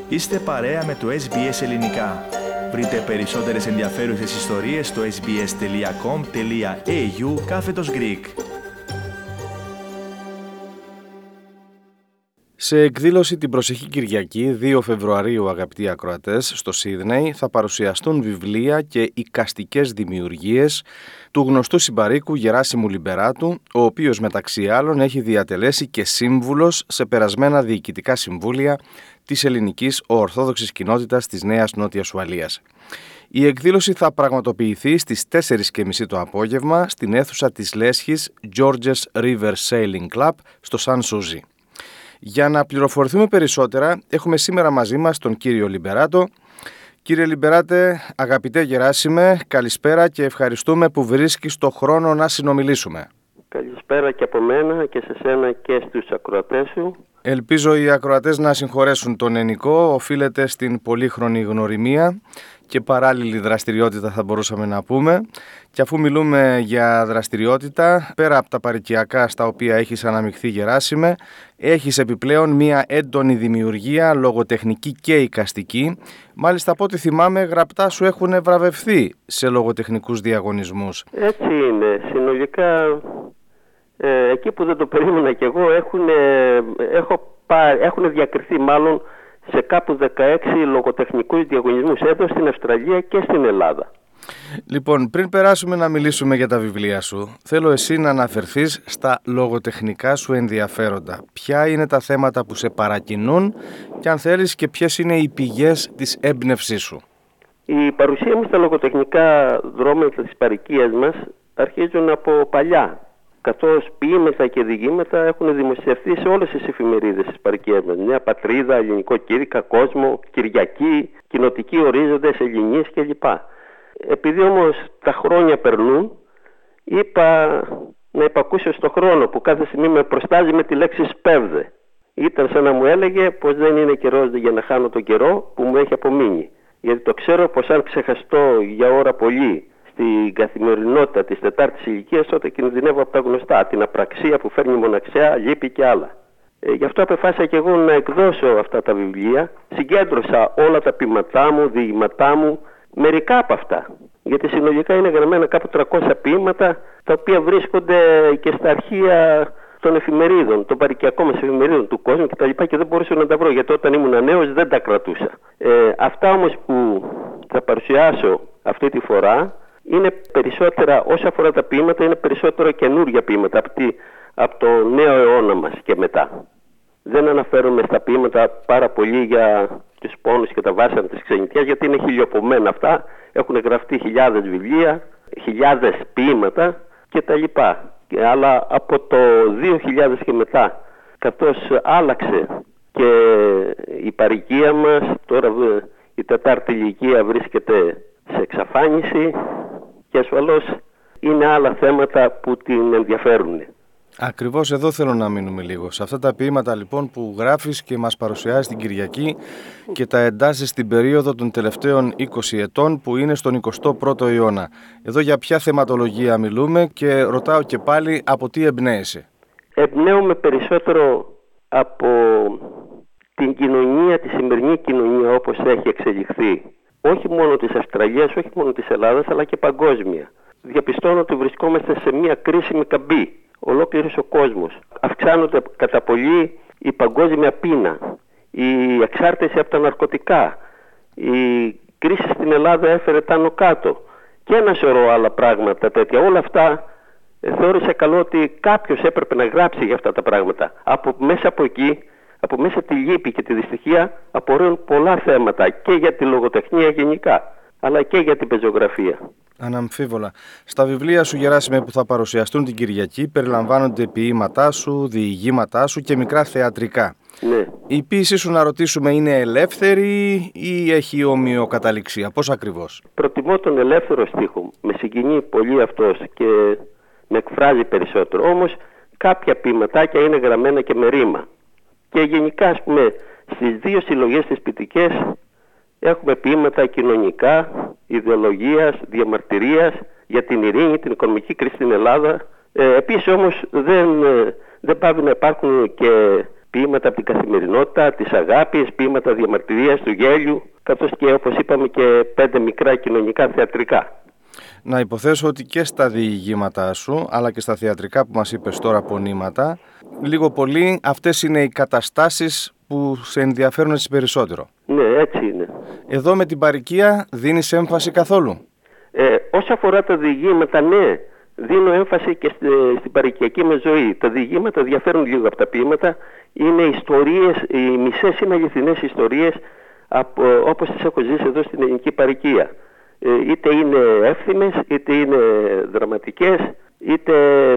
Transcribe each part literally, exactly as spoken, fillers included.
Είστε παρέα με το ες μπι ες Ελληνικά. Βρείτε περισσότερες ενδιαφέρουσες ιστορίες στο sbs.com.au κάθετος Greek. Σε εκδήλωση την προσεχή Κυριακή, δύο Φεβρουαρίου, αγαπητοί ακροατές, στο Σίδνεϊ θα παρουσιαστούν βιβλία και εικαστικές δημιουργίες του γνωστού συμπαρίκου Γεράσιμου Λιμπεράτου, ο οποίος μεταξύ άλλων έχει διατελέσει και σύμβουλος σε περασμένα διοικητικά συμβούλια της ελληνικής ορθόδοξης κοινότητας της Νέας Νότιας Ουαλίας. Η εκδήλωση θα πραγματοποιηθεί στις τέσσερις και μισή το απόγευμα στην αίθουσα της λέσχης Georges River Sailing Club στο Σαν Σούζι. Για να πληροφορηθούμε περισσότερα, έχουμε σήμερα μαζί μας τον κύριο Λιμπεράτο. Κύριε Λιμπεράτε, αγαπητέ Γεράσιμε, καλησπέρα και ευχαριστούμε που βρίσκεις το χρόνο να συνομιλήσουμε. Καλησπέρα και από μένα και σε σένα και στους ακροατές σου. Ελπίζω οι ακροατές να συγχωρέσουν τον Ενικό, οφείλεται στην πολύχρονη γνωριμία και παράλληλη δραστηριότητα θα μπορούσαμε να πούμε. Και αφού μιλούμε για δραστηριότητα, πέρα από τα παροικιακά στα οποία έχεις αναμειχθεί, Γεράσιμε, έχεις επιπλέον μία έντονη δημιουργία, λογοτεχνική και εικαστική. Μάλιστα, από ό,τι θυμάμαι, γραπτά σου έχουν βραβευθεί σε λογοτεχνικούς διαγωνισμούς. Έτσι είναι. Συνολικά, ε, εκεί που δεν το περίμενα κι εγώ, έχουν, έχω πάρει, έχουν διακριθεί μάλλον σε κάπου δεκαέξι λογοτεχνικούς διαγωνισμούς εδώ στην Αυστραλία και στην Ελλάδα. Λοιπόν, πριν περάσουμε να μιλήσουμε για τα βιβλία σου, θέλω εσύ να αναφερθείς στα λογοτεχνικά σου ενδιαφέροντα. Ποια είναι τα θέματα που σε παρακινούν και αν θέλεις και ποιες είναι οι πηγές της έμπνευσής σου. Η παρουσία μου στα λογοτεχνικά δρόμενα της παροικίας μας αρχίζουν από παλιά, καθώς ποίηματα και διηγήματα έχουν δημοσιευθεί σε όλες τις εφημερίδες της παροικίας μας. Νέα Πατρίδα, Ελληνικό Κήρυκα, Κόσμο, Κυριακή, Κοινοτικοί Ορίζοντες, Ελληνής κλπ. Επειδή όμως τα χρόνια περνούν, είπα να υπακούσω στον χρόνο που κάθε στιγμή με προστάζει με τη λέξη σπέβδε. Ήταν σαν να μου έλεγε πως δεν είναι καιρός για να χάνω τον καιρό που μου έχει απομείνει. Γιατί το ξέρω πως αν ξεχαστώ για ώρα πολύ στην καθημερινότητα της τετάρτης ηλικίας, τότε κινδυνεύω από τα γνωστά, την απραξία που φέρνει μοναξιά, λύπη και άλλα. Ε, γι' αυτό αποφάσισα και εγώ να εκδώσω αυτά τα βιβλία. Συγκέντρωσα όλα τα ποίηματά μου, διηγηματά μου, μερικά από αυτά. Γιατί συνολικά είναι γραμμένα κάπου τριακόσια ποίηματα, τα οποία βρίσκονται και στα αρχεία των εφημερίδων, των παροικιακών μας εφημερίδων του κόσμου κτλ. Και δεν μπορούσα να τα βρω, γιατί όταν ήμουν νέος δεν τα κρατούσα. Ε, αυτά όμως που θα παρουσιάσω αυτή τη φορά είναι περισσότερα, όσο αφορά τα ποίηματα, είναι περισσότερο καινούργια ποίηματα από, τη, από το νέο αιώνα μας και μετά. Δεν αναφέρομαι στα ποίηματα πάρα πολύ για τους πόνους και τα βάσανα της ξενιτιάς, γιατί είναι χιλιοπομένα αυτά. Έχουν γραφτεί χιλιάδες βιβλία, χιλιάδες ποίηματα κτλ. Αλλά από το δύο χιλιάδες και μετά, καθώς άλλαξε και η παροικία μας, τώρα η τετάρτη ηλικία βρίσκεται σε εξαφάνιση και ασφαλώς είναι άλλα θέματα που την ενδιαφέρουν. Ακριβώς εδώ θέλω να μείνουμε λίγο. Σε αυτά τα ποίηματα λοιπόν που γράφεις και μας παρουσιάζεις την Κυριακή και τα εντάσσεις στην περίοδο των τελευταίων είκοσι ετών που είναι στον εικοστό πρώτο αιώνα. Εδώ για ποια θεματολογία μιλούμε και ρωτάω και πάλι από τι εμπνέεσαι. Εμπνέομαι περισσότερο από την κοινωνία, τη σημερινή κοινωνία όπως έχει εξελιχθεί. Όχι μόνο της Αυστραλίας, όχι μόνο της Ελλάδας, αλλά και παγκόσμια. Διαπιστώνω ότι βρισκόμαστε σε μια κρίσιμη καμπή. Ολόκληρος ο κόσμος. Αυξάνονται κατά πολύ η παγκόσμια πείνα, η εξάρτηση από τα ναρκωτικά, η κρίση στην Ελλάδα έφερε τα άνω κάτω και ένα σωρό άλλα πράγματα τέτοια. Όλα αυτά ε, θεώρησα καλό ότι κάποιος έπρεπε να γράψει για αυτά τα πράγματα. Από, μέσα από εκεί, από μέσα τη λύπη και τη δυστυχία απορρέουν πολλά θέματα και για τη λογοτεχνία γενικά, αλλά και για την πεζογραφία. Αναμφίβολα. Στα βιβλία σου, Γεράσιμε, που θα παρουσιαστούν την Κυριακή, περιλαμβάνονται ποίηματά σου, διηγήματά σου και μικρά θεατρικά. Ναι. Η ποίησή σου, να ρωτήσουμε, είναι ελεύθερη ή έχει ομοιοκαταληξία? Πώς ακριβώς? Προτιμώ τον ελεύθερο στίχο. Με συγκινεί πολύ αυτός και με εκφράζει περισσότερο. Όμως κάποια ποιηματάκια είναι γραμμένα και με ρήμα. Και γενικά, ας πούμε, στις δύο συλλογές τις ποιητικές έχουμε ποίηματα κοινωνικά, ιδεολογίας, διαμαρτυρίας για την ειρήνη, την οικονομική κρίση στην Ελλάδα. Ε, επίσης όμως δεν, δεν πάβει να υπάρχουν και ποίηματα από την καθημερινότητα, της αγάπης, ποίηματα διαμαρτυρίας, του γέλιου, καθώς και, όπως είπαμε, και πέντε μικρά κοινωνικά θεατρικά. Να υποθέσω ότι και στα διηγήματά σου, αλλά και στα θεατρικά που μας είπες τώρα πονήματα, λίγο πολύ αυτές είναι οι καταστάσεις που σε ενδιαφέρουν έτσι περισσότερο. Ναι, έτσι είναι. Εδώ με την παροικία δίνεις έμφαση καθόλου? Ε, όσο αφορά τα διηγήματα, ναι, δίνω έμφαση και στη, στην παροικιακή με ζωή. Τα διηγήματα διαφέρουν λίγο από τα ποίηματα. Είναι ιστορίες, οι μισές είναι αληθινές ιστορίες, από, όπως τις έχω ζήσει εδώ στην ελληνική παροικία. Ε, είτε είναι εύθυμες, είτε είναι δραματικές, είτε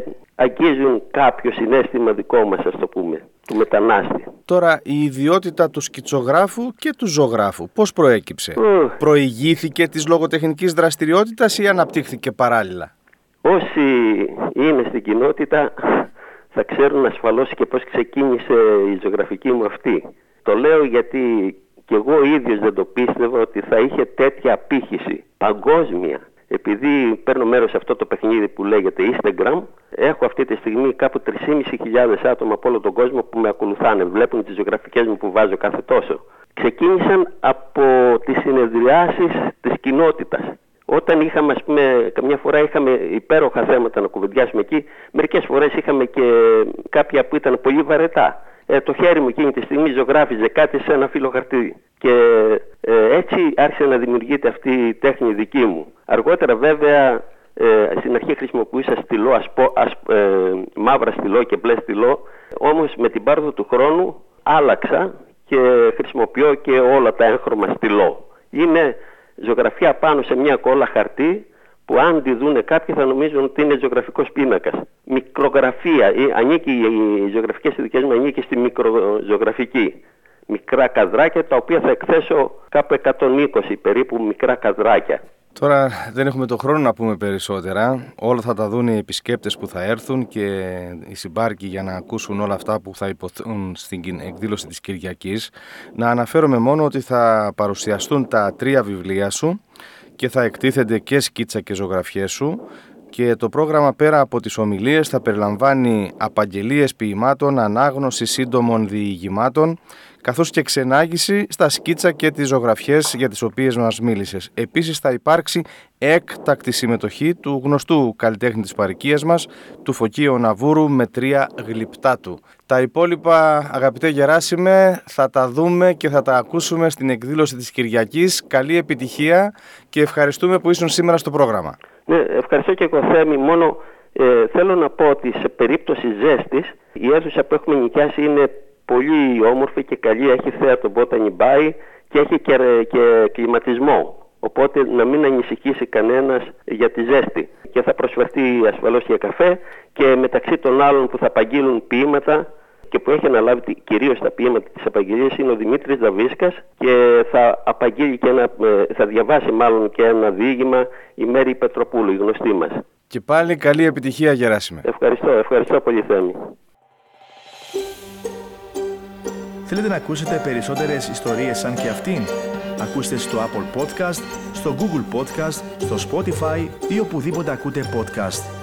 αγγίζουν κάποιο συναίσθημα δικό μας, ας το πούμε, του μετανάστη. Τώρα, η ιδιότητα του σκητσογράφου και του ζωγράφου πώς προέκυψε? Uh. Προηγήθηκε της λογοτεχνικής δραστηριότητας ή αναπτύχθηκε παράλληλα? Όσοι είναι στην κοινότητα θα ξέρουν ασφαλώς και πώς ξεκίνησε η ζωγραφική μου αυτή. Το λέω γιατί και εγώ ίδιος δεν το πίστευα ότι θα είχε τέτοια απήχηση παγκόσμια. Επειδή παίρνω μέρος σε αυτό το παιχνίδι που λέγεται Instagram, έχω αυτή τη στιγμή κάπου τρεις χιλιάδες πεντακόσια άτομα από όλο τον κόσμο που με ακολουθάνε, βλέπουν τις ζωγραφικές μου που βάζω κάθε τόσο. Ξεκίνησαν από τις συνεδριάσεις της κοινότητας. Όταν είχαμε, ας πούμε, καμιά φορά είχαμε υπέροχα θέματα να κουβεντιάσουμε εκεί, μερικές φορές είχαμε και κάποια που ήταν πολύ βαρετά. Ε, το χέρι μου εκείνη τη στιγμή ζωγράφιζε κάτι σε ένα φύλλο χαρτί. Και ε, έτσι άρχισε να δημιουργείται αυτή η τέχνη δική μου. Αργότερα βέβαια, ε, στην αρχή χρησιμοποιούσα στυλό, ασπο, ασ, ε, μαύρα στυλό και μπλε στυλό. Όμως με την πάροδο του χρόνου άλλαξα και χρησιμοποιώ και όλα τα έγχρωμα στυλό. Είναι ζωγραφιά πάνω σε μια κόλλα χαρτί, που αν τη δούνε κάποιοι θα νομίζουν ότι είναι ζωγραφικός πίνακας. Μικρογραφία, ανήκει, οι ζωγραφικές ειδικές μου ανήκει στη μικροζωγραφική. Μικρά καδράκια, τα οποία θα εκθέσω κάπου εκατόν είκοσι περίπου μικρά καδράκια. Τώρα δεν έχουμε το χρόνο να πούμε περισσότερα. Όλα θα τα δουν οι επισκέπτες που θα έρθουν και οι συμπάρκοι για να ακούσουν όλα αυτά που θα υποθούν στην εκδήλωση της Κυριακής. Να αναφέρομαι μόνο ότι θα παρουσιαστούν τα τρία βιβλία σου και θα εκτίθενται και σκίτσα και ζωγραφιές σου, και το πρόγραμμα πέρα από τις ομιλίες θα περιλαμβάνει απαγγελίες ποιημάτων, ανάγνωση σύντομων διηγημάτων, καθώς και ξενάγηση στα σκίτσα και τις ζωγραφιές για τις οποίες μας μίλησες. Επίσης θα υπάρξει έκτακτη συμμετοχή του γνωστού καλλιτέχνη της παροικίας μας, του Φωκίου Ναβούρου, με τρία γλυπτά του. Τα υπόλοιπα, αγαπητέ Γεράσιμε, θα τα δούμε και θα τα ακούσουμε στην εκδήλωση της Κυριακής. Καλή επιτυχία και ευχαριστούμε που ήσουν σήμερα στο πρόγραμμα. Ναι, ευχαριστώ και εγώ, Θέμη. Μόνο ε, θέλω να πω ότι σε περίπτωση ζέστης η αίθουσα που έχουμε νοικιάσει είναι πολύ όμορφη και καλή. Έχει θέατρο Botany Bay και έχει και, και κλιματισμό. Οπότε να μην ανησυχήσει κανένας για τη ζέστη. Και θα προσφερθεί ασφαλώς για καφέ, και μεταξύ των άλλων που θα απαγγείλουν ποίηματα και που έχει αναλάβει κυρίως τα ποίηματα της απαγγελίας είναι ο Δημήτρης Δαβίσκας, και θα απαγγείλει και ένα, θα διαβάσει μάλλον και ένα διήγημα η Μέρη Πετροπούλου, η γνωστή μας. Και πάλι καλή επιτυχία, Γεράσιμε. Ευχαριστώ, ευχαριστώ πολύ, Θέμη. Θέλετε να ακούσετε περισσότερες ιστορίες σαν και αυτήν? Ακούστε στο Apple Podcast, στο Google Podcast, στο Spotify ή οπουδήποτε ακούτε podcast.